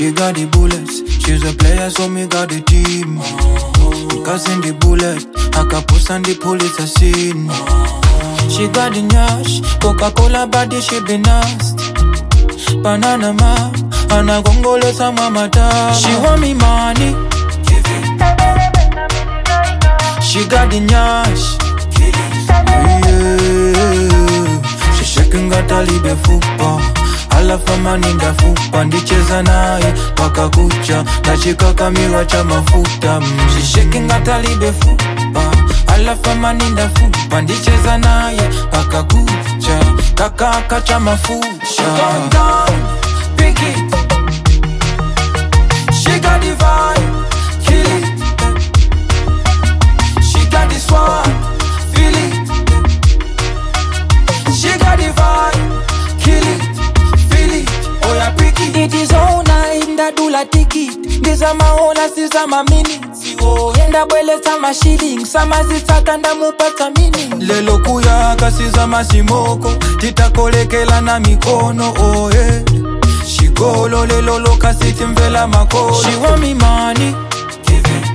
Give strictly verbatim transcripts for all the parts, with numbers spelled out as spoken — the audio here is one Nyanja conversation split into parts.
She got the bullets. She's a player, so me got the team. Because in the bullet, I can post and the police are seen. She got the nyash, Coca-Cola body, she be nasty. Banana ma, anagongole sa mamata. She want me money, give it. She got the nyash, yeah. She shaking gata libe fupa. Alafa maninda fupa. Ndicheza naye paka kucha. Nachika kamira cha mafuta. She shaking gata libe fupa. Alafa maninda fupa. Ndicheza naye paka kucha. Kaka kacha mafuta. She gone down, pick it. She got the vibe, kill it. She got the swag, feel it. She got the vibe, kill it, feel it. Oh yeah, pick it. It is all night, ndadula ticket. Ndiza maona sisa ma minutes. Oh, enda bwele sama shilling. Sama zisaka ndamupata mini. Lelo kuya kasiza masimoko. Titakolekela na mikono, oh yeah. She go lo lelo lo kasiti mvela makolo. She want me money, give it.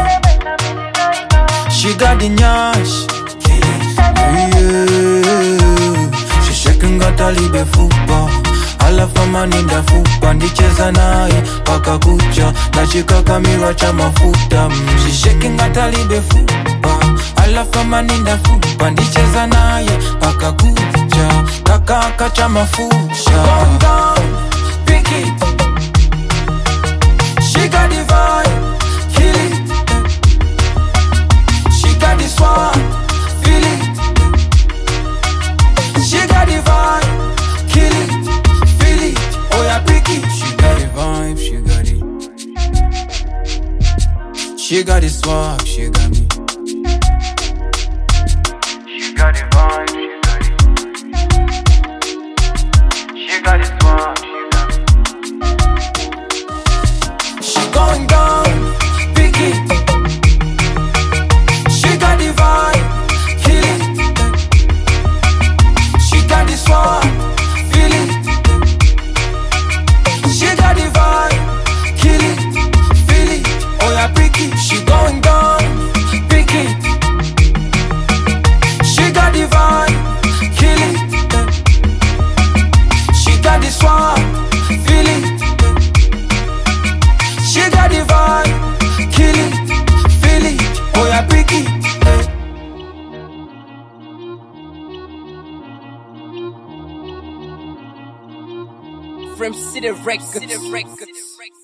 She got the nyash, yeah. She shaking gata libe fupa. Alafa maninda fupa. Ndicheza naye paka kucha. Nachika kamira cha mafuta. She shaking gata libe fupa. Alafa maninda fupa. Ndicheza naye paka kucha. Kaka kacha mafuta. She gone down, pick it. She got the vibe, kill it. She got the swag, feel it. She got the vibe, kill it, feel it. Oh yeah, pick it. She got the vibe, she got it. She got the swag, she got me. She got the vibe, she got it. She got the swag, she got me. She going down, pick it. She got the vibe, kill it. She got the swag, feel it. She got the vibe, kill it, feel it. Oh yeah, pick it. She going down, pick it. She got the vibe, kill it. She got the swag, feel it. She got the vibe, kill it, feel it. Oh yeah, pick it. From City Records. City Records.